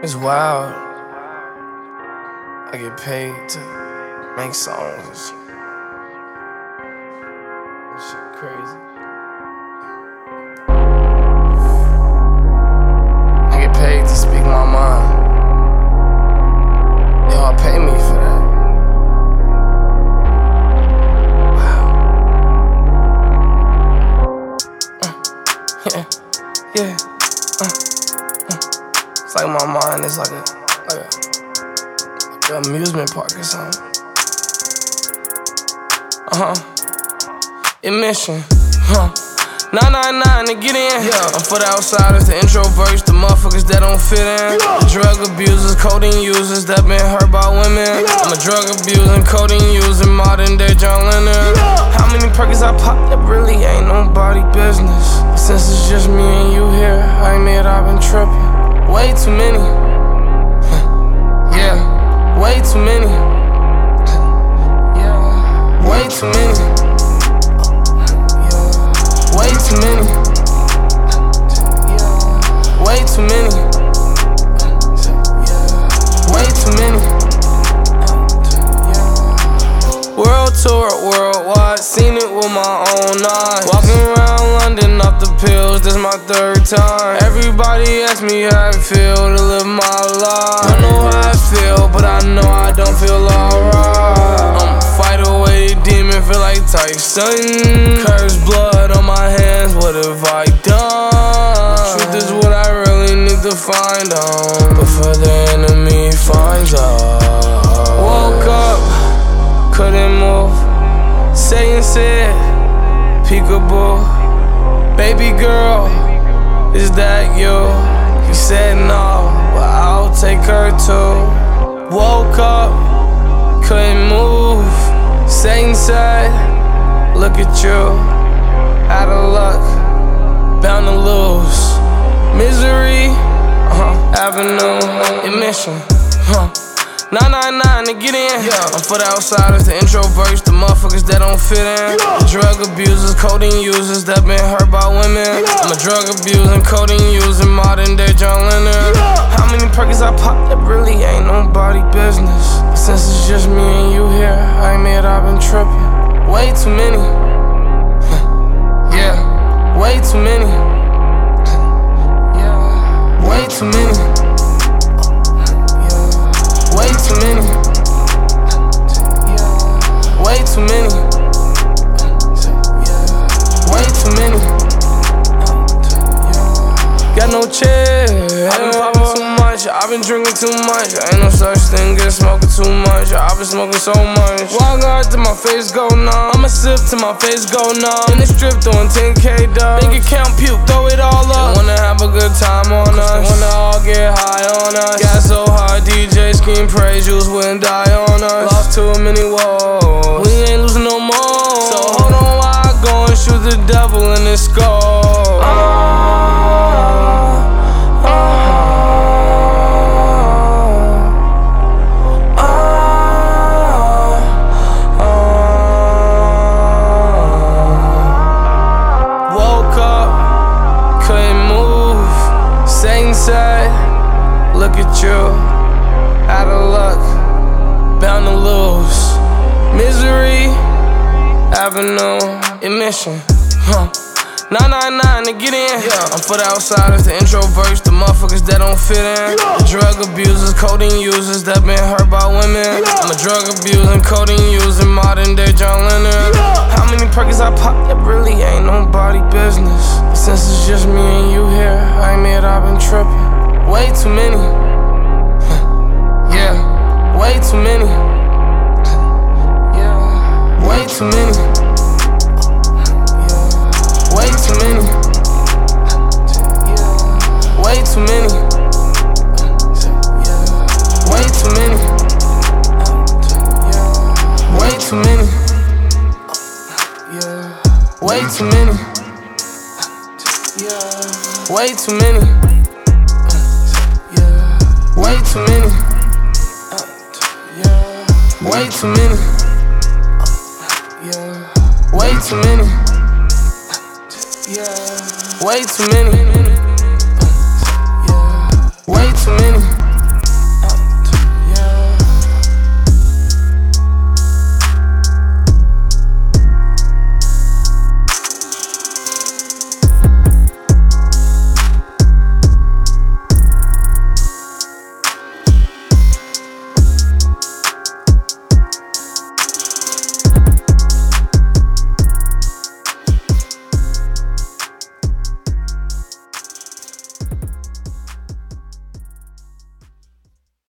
It's wild. I get paid to make songs and shit. This shit crazy. I get paid to speak my mind. Y'all pay me for that. Wow. Yeah. It's like my mind is like an amusement park or something. Admission. 999 to get in. I'm for the outsiders, the introverts, the motherfuckers that don't fit in. The drug abusers, codeine users that been hurt by women. I'm a drug abusing, codeine using, modern day John Lennon. How many perkins I pop? That really ain't nobody business. But since it's just me and you here, I admit I've been tripping. Way too many. Yeah, way too many. Yeah, way too many. Way too many. Way too many. Way too many. World tour, worldwide, seen it with my own eyes. Walking around London off the pills, this my third time. Everybody asks me how I feel to live my life. I know how I feel, but I know I don't feel alright. I'ma fight away the demon, feel like Tyson. Cursed blood on my hands, what have I done? The truth is what I really need to find out before the enemy finds out. Woke up, couldn't move. Satan said, peekaboo. Baby girl, is that you? He said no, but I'll take her too. Woke up, couldn't move. Satan said, look at you, out of luck, bound to lose. Misery, avenue, admission, 999 to get in. I'm for the outsiders, the introverts, the motherfuckers that don't fit in. The drug abusers, codeine users that been hurt by women. I'm a drug abusing, codeine using, modern day John Lennon. How many perkins I pop? That really ain't nobody business. But since it's just me and you here, I admit I've been tripping. Way too many. Yeah, way too many. Yeah, way too many. Way too many. Way too many. Way too many. Got no chill. I've been popping too much. I've been drinking too much. Ain't no such thing as smoking too much. I've been smoking so much. Walk hard till my face go numb. I'ma sip till my face go numb. In the strip throwing 10K dubs. Bank account puke, throw it all up. They wanna have a good time on us. They wanna all get high on us. Got so hard, DJ scream praise, you wouldn't die on us. Lost too many woes. We ain't losing no more. So hold on while I go and shoot the devil in his skull. Said, look at you, out of luck, bound to lose. Misery, avenue, admission, 999 to get in. I'm for the outsiders, the introverts, the motherfuckers that don't fit in. The drug abusers, codeine users that been hurt by women. I'm a drug abusing, codeine using, modern day John Lennon. How many perkins I pop? That really ain't nobody business. But since it's just me and you here, I admit I've been tripping. Way too many. Yeah, way too many. Yeah, way too many. Way too many. Way too many. Way too many. Way too many. Way too many. Way too many. Way too many. Way too many. Way too many. Way too many.